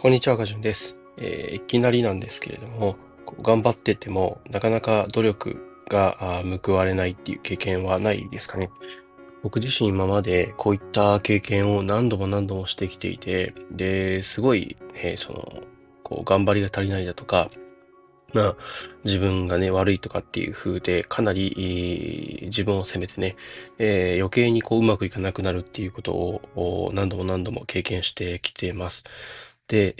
こんにちは、かじゅんです。いきなりなんですけれども、頑張ってても、なかなか努力が報われないっていう経験はないですかね。僕自身今までこういった経験を何度も何度もしてきていて、で、すごい、頑張りが足りないだとか、まあ、自分がね、悪いとかっていう風で、かなり自分を責めてね、余計にうまくいかなくなるっていうことを何度も何度も経験してきています。で、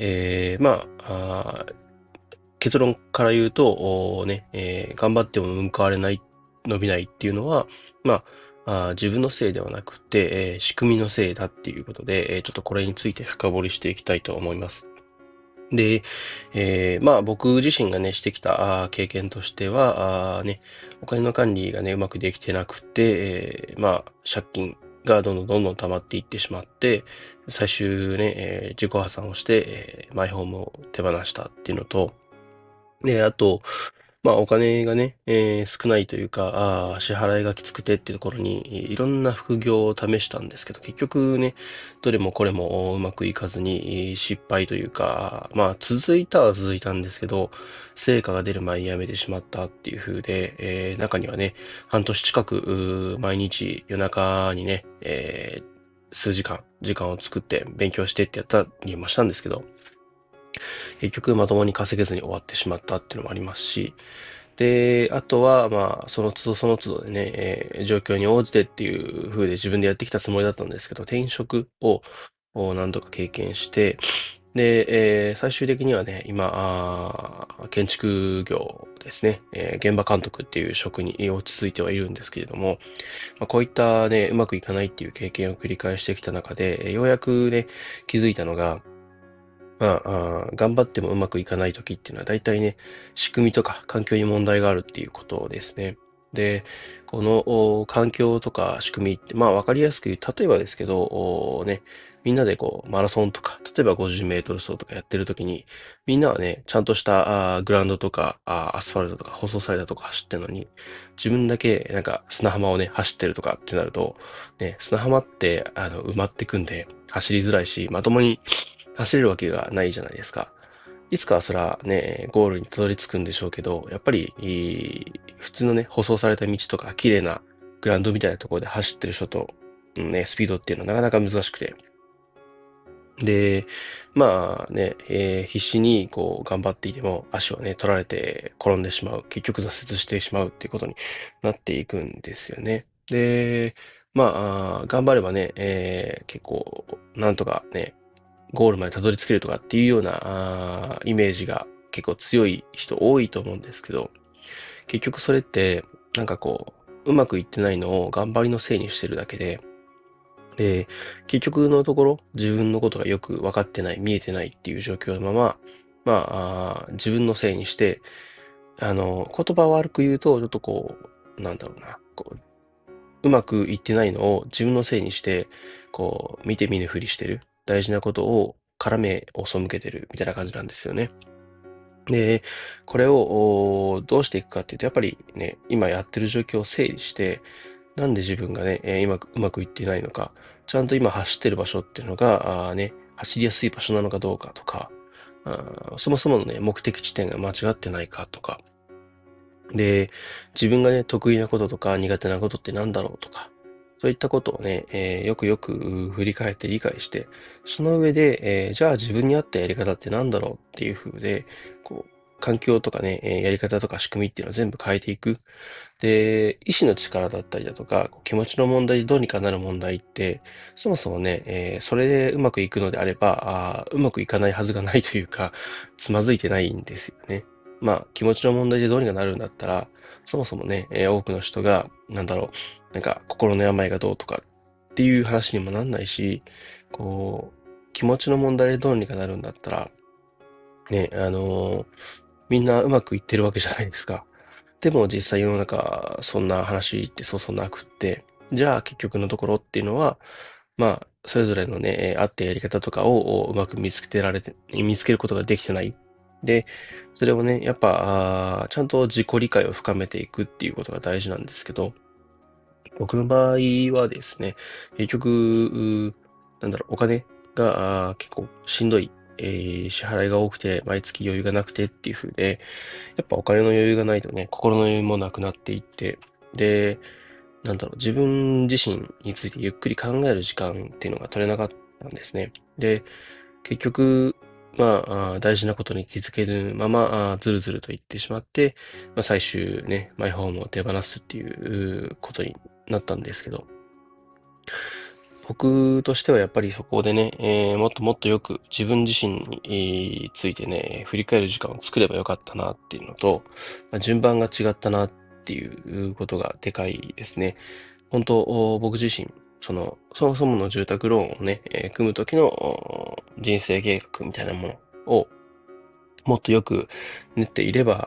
結論から言うと、頑張っても報われない、伸びないっていうのは、自分のせいではなくて、仕組みのせいだっていうことで、ちょっとこれについて深掘りしていきたいと思います。で、僕自身がね、してきた経験としては、お金の管理がね、うまくできてなくて、借金がどんどんどんどん溜まっていってしまって、最終ね、自己破産をして、マイホームを手放したっていうのと、で、あと、お金がね、少ないというか、支払いがきつくてっていうところに、いろんな副業を試したんですけど、結局ね、どれもこれもうまくいかずに失敗というか、続いたは続いたんですけど、成果が出る前にやめてしまったっていう風で、中にはね、半年近く、毎日夜中にね、数時間を作って勉強してってやったりもしたんですけど、結局まともに稼げずに終わってしまったっていうのもありますし、で、あとは、その都度その都度でね、状況に応じてっていう風で自分でやってきたつもりだったんですけど、転職を何度か経験して、で、最終的にはね、今、建築業ですね、現場監督っていう職に落ち着いてはいるんですけれども、こういったね、うまくいかないっていう経験を繰り返してきた中で、ようやくね、気づいたのが、頑張ってもうまくいかない時っていうのは大体ね、仕組みとか環境に問題があるっていうことですね。で、この環境とか仕組みって、わかりやすく言う、例えばですけど、みんなでマラソンとか、例えば50メートル走とかやってる時に、みんなはね、ちゃんとしたグラウンドとかアスファルトとか舗装されたとか走ってるのに、自分だけなんか砂浜をね、走ってるとかってなると、ね、砂浜って埋まってくんで、走りづらいし、まともに走れるわけがないじゃないですか。いつかはそらね、ゴールにたどり着くんでしょうけど、やっぱり、普通のね、舗装された道とか、綺麗なグラウンドみたいなところで走ってる人と、スピードっていうのはなかなか難しくて。で、必死に頑張っていても足をね、取られて転んでしまう。結局挫折してしまうっていうことになっていくんですよね。で、頑張ればね、結構、なんとかね、ゴールまでたどり着けるとかっていうようなイメージが結構強い人多いと思うんですけど、結局それって、なんかうまくいってないのを頑張りのせいにしてるだけで、で、結局のところ自分のことがよく分かってない、見えてないっていう状況のまま、自分のせいにして、言葉を悪く言うと、ちょっとなんだろうな、うまくいってないのを自分のせいにして、見て見ぬふりしてる。大事なことをから目を背けてるみたいな感じなんですよね。で、これをどうしていくかっていうと、やっぱりね、今やってる状況を整理して、なんで自分がね、今うまくいっていないのか、ちゃんと今走ってる場所っていうのが、走りやすい場所なのかどうかとか、そもそものね、目的地点が間違ってないかとか、で、自分がね、得意なこととか苦手なことって何だろうとか、そういったことをね、よくよく振り返って理解して、その上で、じゃあ自分に合ったやり方って何だろうっていう風で、環境とかね、やり方とか仕組みっていうのを全部変えていく。で、意志の力だったりだとか、気持ちの問題でどうにかなる問題って、そもそもね、それでうまくいくのであれば、うまくいかないはずがないというか、つまずいてないんですよね。気持ちの問題でどうにかなるんだったら、そもそもね、多くの人が、なんか、心の病がどうとかっていう話にもなんないし、気持ちの問題でどうにかなるんだったら、ね、みんなうまくいってるわけじゃないですか。でも実際世の中、そんな話ってそうそうなくって、じゃあ結局のところっていうのは、それぞれのね、合ったやり方とかをうまく見つけることができてない。で、それをね、やっぱ、ちゃんと自己理解を深めていくっていうことが大事なんですけど、僕の場合はですね、結局、お金が結構しんどい。 支払いが多くて、毎月余裕がなくてっていう風で、やっぱお金の余裕がないとね、心の余裕もなくなっていって、で、自分自身についてゆっくり考える時間っていうのが取れなかったんですね。で、結局、大事なことに気づけるまま、ずるずると言ってしまって、最終ね、マイホームを手放すっていうことになったんですけど、僕としてはやっぱりそこでね、もっともっとよく自分自身についてね、振り返る時間を作ればよかったなっていうのと、順番が違ったなっていうことがでかいですね。本当、僕自身、そもそもの住宅ローンをね、組む時の人生計画みたいなものをもっとよく練っていれば、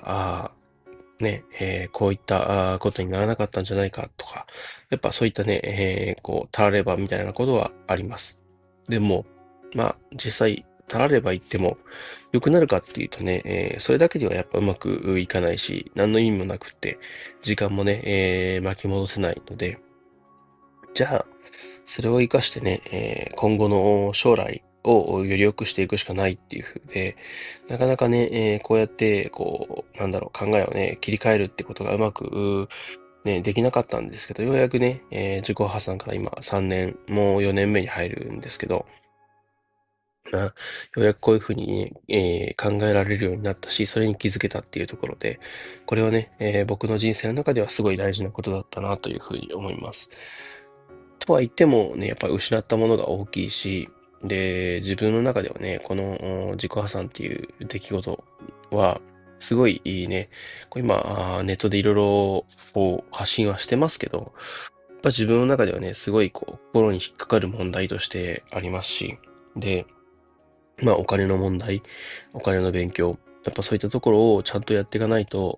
こういったことにならなかったんじゃないかとか、やっぱそういったね、たらればみたいなことはあります。でも、実際、たられば言っても良くなるかっていうとね、それだけではやっぱうまくいかないし、何の意味もなくって、時間もね、巻き戻せないので、じゃあ、それを活かしてね、今後の将来をより良くしていくしかないっていう風で、なかなかね、こうやって、考えをね、切り替えるってことがうまく、ね、できなかったんですけど、ようやくね、自己破産から今3年、もう4年目に入るんですけど、ようやくこういう風にね、考えられるようになったし、それに気づけたっていうところで、これはね、僕の人生の中ではすごい大事なことだったなという風に思います。とは言ってもね、やっぱり失ったものが大きいし、で、自分の中ではね、この自己破産っていう出来事は、すごいいいね。今、ネットでいろいろ発信はしてますけど、やっぱ自分の中ではね、すごい心に引っかかる問題としてありますし、で、お金の問題、お金の勉強、やっぱそういったところをちゃんとやっていかないと、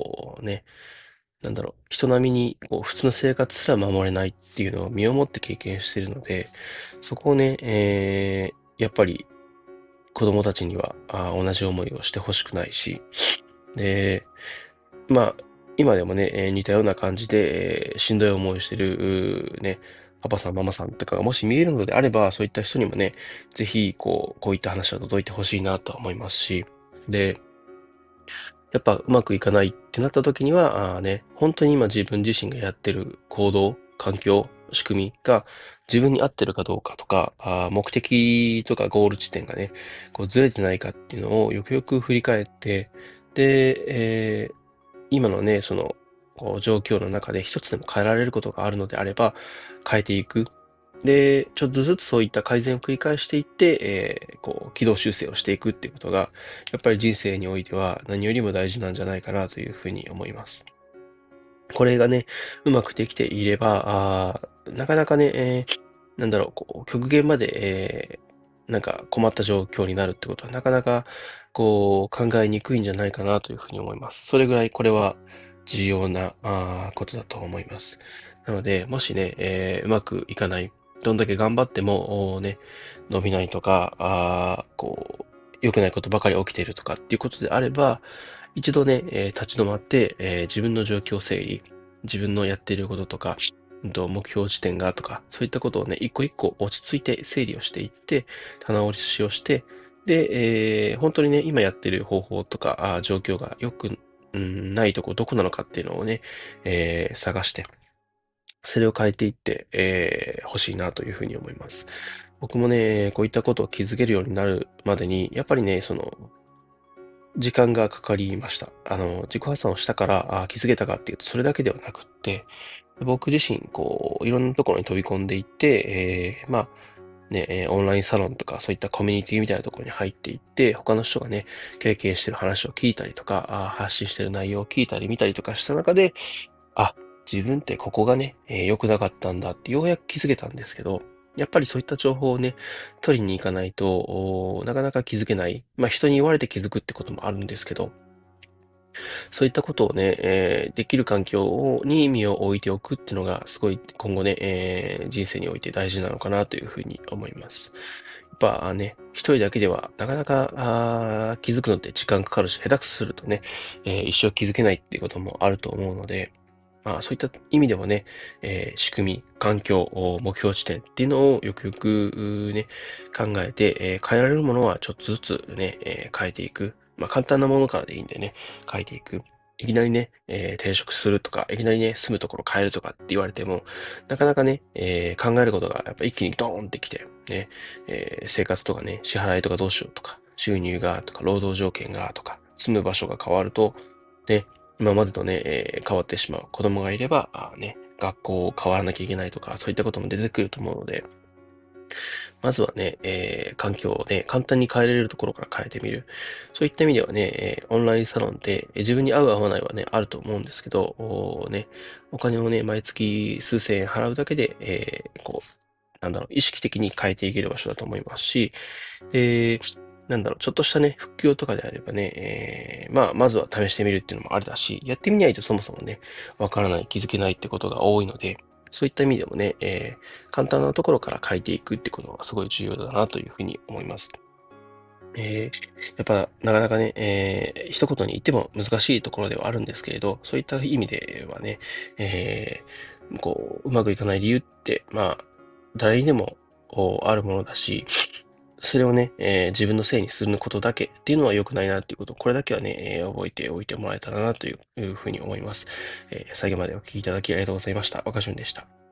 人並みに普通の生活すら守れないっていうのを身をもって経験しているので、そこをね、やっぱり子供たちには同じ思いをしてほしくないし、で、まあ、今でもね、似たような感じで、しんどい思いをしてる、ね、パパさん、ママさんとかがもし見えるのであれば、そういった人にもね、ぜひ、こういった話は届いてほしいなとは思いますし、で、やっぱうまくいかないってなった時には、本当に今自分自身がやってる行動、環境、仕組みが自分に合ってるかどうかとか、目的とかゴール地点がね、ずれてないかっていうのをよくよく振り返って、で、今のね、状況の中で一つでも変えられることがあるのであれば、変えていく。で、ちょっとずつそういった改善を繰り返していって、軌道修正をしていくっていうことが、やっぱり人生においては何よりも大事なんじゃないかなというふうに思います。これがね、うまくできていれば、なかなかね、極限まで、困った状況になるってことは、なかなか、考えにくいんじゃないかなというふうに思います。それぐらいこれは重要な、ことだと思います。なので、もしね、うまくいかない、どんだけ頑張っても、伸びないとか、良くないことばかり起きているとかっていうことであれば、一度ね、立ち止まって、自分の状況整理、自分のやっていることとか、目標地点がとか、そういったことをね、一個一個落ち着いて整理をしていって、棚卸しをして、で、本当にね、今やってる方法とか、状況が良く、ないとこどこなのかっていうのをね、探して、それを変えていって、欲しいなというふうに思います。僕もね、こういったことを気づけるようになるまでに、やっぱりね、時間がかかりました。自己破産をしたから、気づけたかっていうと、それだけではなくって、僕自身、いろんなところに飛び込んでいって、オンラインサロンとか、そういったコミュニティみたいなところに入っていって、他の人がね、経験してる話を聞いたりとか、発信してる内容を聞いたり見たりとかした中で、あ、自分ってここがね、良くなかったんだってようやく気づけたんですけど、やっぱりそういった情報をね、取りに行かないと、なかなか気づけない。人に言われて気づくってこともあるんですけど、そういったことをね、できる環境に身を置いておくっていうのが、すごい今後ね、人生において大事なのかなというふうに思います。やっぱね、一人だけではなかなか気づくのって時間かかるし、下手くそするとね、一生気づけないっていうこともあると思うので、 まあそういった意味でもね、仕組み、環境、目標地点っていうのをよくよくね、考えて、変えられるものはちょっとずつね、変えていく。まあ簡単なものからでいいんでね、変えていく。いきなりね、転職するとか、いきなりね、住むところ変えるとかって言われても、なかなかね、考えることがやっぱ一気にドーンってきて、ね、生活とかね、支払いとかどうしようとか、収入がとか、労働条件がとか、住む場所が変わると、ね、今までとね、変わってしまう子供がいれば、ね、学校を変わらなきゃいけないとか、そういったことも出てくると思うので、まずはね、環境をね、簡単に変えれるところから変えてみる。そういった意味ではね、オンラインサロンで、自分に合う合わないはね、あると思うんですけど、お金をね、毎月数千円払うだけで、なんだろう、意識的に変えていける場所だと思いますし、で、なんだろう、ちょっとしたね、副業とかであればね、まあ、まずは試してみるっていうのもありだし、やってみないとそもそもね、わからない、気づけないってことが多いので、そういった意味でもね、簡単なところから変えていくってことがすごい重要だなというふうに思います。やっぱ、なかなかね、一言に言っても難しいところではあるんですけれど、そういった意味ではね、うまくいかない理由って、まあ、誰にでもあるものだし、それをね、自分のせいにすることだけっていうのは良くないなっていうこと、これだけはね、覚えておいてもらえたらなというふうに思います。最後までお聞きいただきありがとうございました。若旬でした。